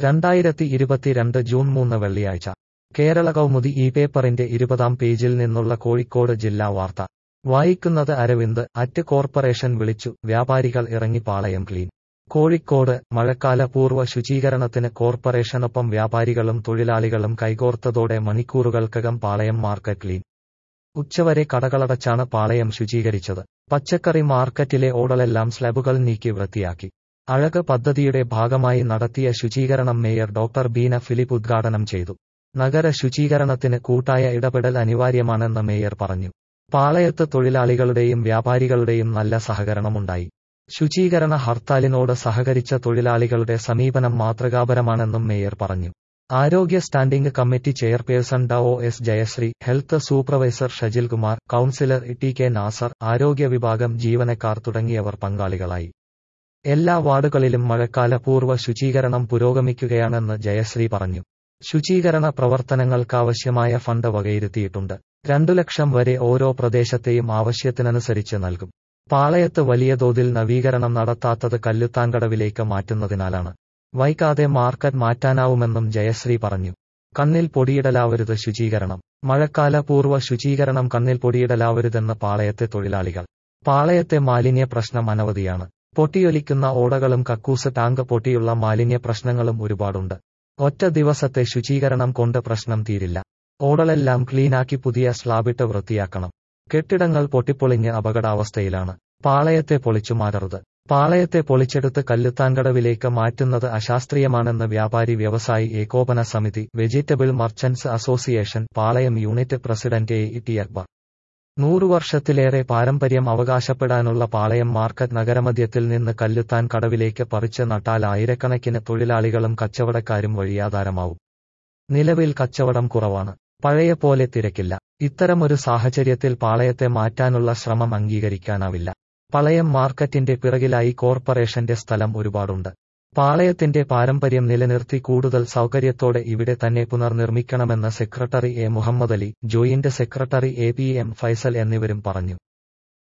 2022 June 3 വെള്ളിയാഴ്ച കേരള കൗമുദി ഈ പേപ്പറിന്റെ 20-ാം പേജിൽ നിന്നുള്ള കോഴിക്കോട് ജില്ലാ വാർത്ത വായിക്കുന്നത് അരവിന്ദ്. കോർപ്പറേഷൻ വിളിച്ചു, വ്യാപാരികൾ ഇറങ്ങി, പാളയം ക്ലീൻ. കോഴിക്കോട് മഴക്കാല പൂർവ്വ ശുചീകരണത്തിന് കോർപ്പറേഷനൊപ്പം വ്യാപാരികളും തൊഴിലാളികളും കൈകോർത്തതോടെ മണിക്കൂറുകൾക്കകം പാളയം മാർക്കറ്റ് ക്ലീൻ. ഉച്ചവരെ കടകളടച്ചാണ് പാളയം ശുചീകരിച്ചത്. പച്ചക്കറി മാർക്കറ്റിലെ ഓടലെല്ലാം സ്ലാബുകൾ നീക്കി വൃത്തിയാക്കി. അഴക് പദ്ധതിയുടെ ഭാഗമായി നടത്തിയ ശുചീകരണം മേയർ ഡോക്ടർ ബീന ഫിലിപ്പ് ഉദ്ഘാടനം ചെയ്തു. നഗര ശുചീകരണത്തിന് കൂട്ടായ ഇടപെടൽ അനിവാര്യമാണെന്ന് മേയർ പറഞ്ഞു. പാളയത്ത് തൊഴിലാളികളുടെയും വ്യാപാരികളുടെയും നല്ല സഹകരണമുണ്ടായി. ശുചീകരണ ഹർത്താലിനോട് സഹകരിച്ച തൊഴിലാളികളുടെ സമീപനം മാതൃകാപരമാണെന്നും മേയർ പറഞ്ഞു. ആരോഗ്യ സ്റ്റാൻഡിംഗ് കമ്മിറ്റി ചെയർപേഴ്സൺ ഡോ. Jayashree, health supervisor Shajilkumar, councillor T. Nasar, ആരോഗ്യ വിഭാഗം ജീവനക്കാർ തുടങ്ങിയവർ പങ്കാളികളായി. എല്ലാ വാർഡുകളിലും മഴക്കാല പൂർവ്വ ശുചീകരണം പുരോഗമിക്കുകയാണെന്ന് ജയശ്രീ പറഞ്ഞു. ശുചീകരണ പ്രവർത്തനങ്ങൾക്കാവശ്യമായ ഫണ്ട് വകയിരുത്തിയിട്ടുണ്ട്. 2 ലക്ഷം വരെ ഓരോ പ്രദേശത്തെയും ആവശ്യത്തിനനുസരിച്ച് നൽകും. പാളയത്ത് വലിയ തോതിൽ നവീകരണം നടത്താത്തത് കല്ലുത്താൻകടവിലേക്ക് മാറ്റുന്നതിനാലാണ്. വൈകാതെ മാർക്കറ്റ് മാറ്റാനാവുമെന്നും ജയശ്രീ പറഞ്ഞു. കണ്ണിൽ പൊടിയിടലാവരുത് ശുചീകരണം. മഴക്കാല പൂർവ്വ ശുചീകരണം കണ്ണിൽ പൊടിയിടലാവരുതെന്ന് പാളയത്തെ തൊഴിലാളികൾ. പാളയത്തെ മാലിന്യ പ്രശ്നം അനവധിയാണ്. പൊട്ടിയൊലിക്കുന്ന ഓടകളും കക്കൂസ് ടാങ്ക് പൊട്ടിയുള്ള മാലിന്യ പ്രശ്നങ്ങളും ഒരുപാടുണ്ട്. ഒറ്റ ദിവസത്തെ ശുചീകരണം കൊണ്ട് പ്രശ്നം തീരില്ല. ഓടലെല്ലാം ക്ലീനാക്കി പുതിയ സ്ലാബിട്ട് വൃത്തിയാക്കണം. കെട്ടിടങ്ങൾ പൊട്ടിപ്പൊളിഞ്ഞ് അപകടാവസ്ഥയിലാണ്. പാളയത്തെ പൊളിച്ചുമാറ്റരുത്. പാളയത്തെ പൊളിച്ചെടുത്ത് കല്ലുത്താൻകടവിലേക്ക് മാറ്റുന്നത് അശാസ്ത്രീയമാണെന്ന് വ്യാപാരി വ്യവസായി ഏകോപന സമിതി, vegetable merchants association Palayam unit president T. Akbar. 100 വർഷത്തിലേറെ പാരമ്പര്യം അവകാശപ്പെടാനുള്ള പാളയം മാർക്കറ്റ് നഗരമധ്യത്തിൽ നിന്ന് കല്ലുത്താൻ കടവിലേക്ക് പറിച്ച് നട്ടാൽ ആയിരക്കണക്കിന് തൊഴിലാളികളും കച്ചവടക്കാരും വഴിയാധാരമാവും. നിലവിൽ കച്ചവടം കുറവാണ്. പഴയ പോലെ തിരക്കില്ല. ഇത്തരമൊരു സാഹചര്യത്തിൽ പാളയത്തെ മാറ്റാനുള്ള ശ്രമം അംഗീകരിക്കാനാവില്ല. പാളയം മാർക്കറ്റിന്റെ പിറകിലായി കോർപ്പറേഷന്റെ സ്ഥലം ഒരുപാടുണ്ട്. പാളയത്തിന്റെ പാരമ്പര്യം നിലനിർത്തി കൂടുതൽ സൗകര്യത്തോടെ ഇവിടെ തന്നെ പുനർനിർമ്മിക്കണമെന്ന് secretary A. Muhammadali, joint secretary A. P. M. Faisal എന്നിവരും പറഞ്ഞു.